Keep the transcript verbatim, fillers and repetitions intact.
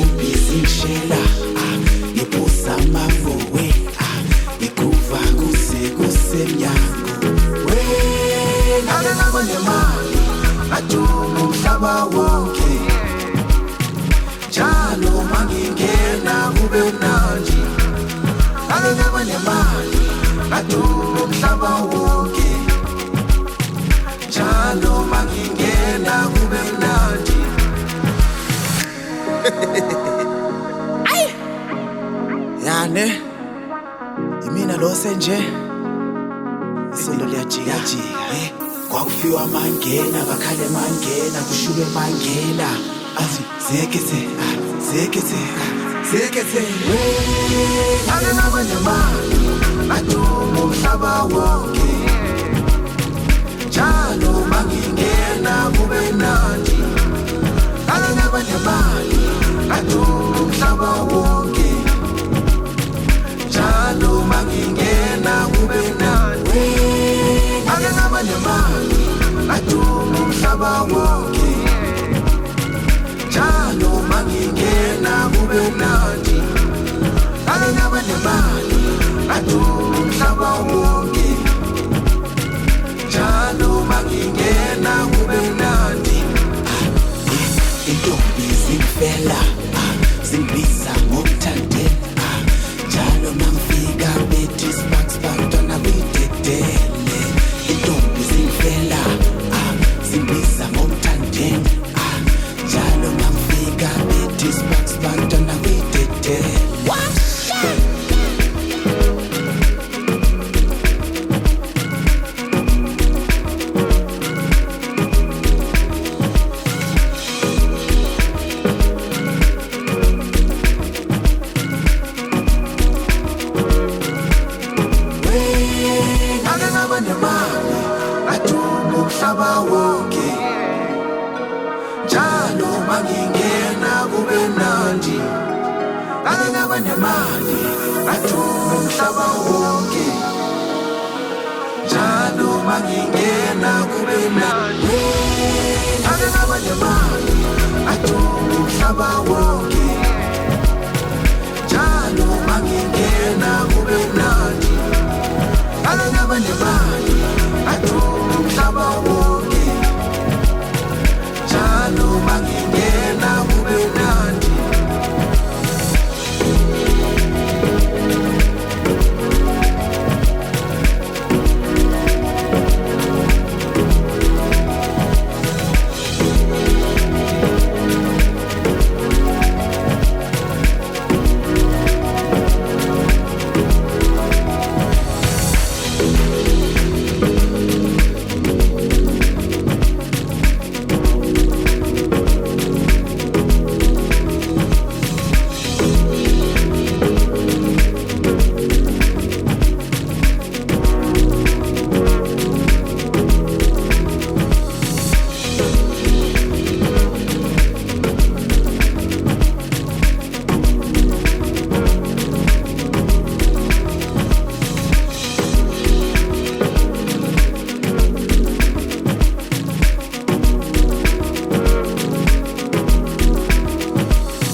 intombi zingishela ngiphuza amavowe ngikuva kuze kusemnyango ngake ngaba nemali ngaduma umhlaba wonke njalo mangingena kube mnandi ngake ngaba nemali ngaduma umhlaba wonke njalo mangingena kube mnandi ay yane imina lo senje isondo liyajika jika eh kwakufiwa mangena bakhale mangena kushube mangena athi zekethe zekethe zekethe ngake ngaba nemali ngaduma umhlaba wonke njalo mangingena kube mnandi ngake ngaba nemali ngaduma umhlaba wonke njalo mangingena kube mnandi ngake ngaba nemali ngaduma umhlaba wonke njalo mangingena kube mnandi ngake ngaba nemali ngaduma umhlaba wonke njalo mangingena kube mnandi intombi zingifela zingibisa ngokuthandela njalo mangifika bethi sparks bantwana bidedele intombi zingifela zingibisa ngokuthandela njalo mangifika bethi sparks bantwana bidedele umhlaba wonke njalo mangingena kube mnandi ngake ngaba nemali ngaduma umhlaba wonke njalo mangingena kube mnandi ngake ngaba nemali ngaduma umhlaba wonke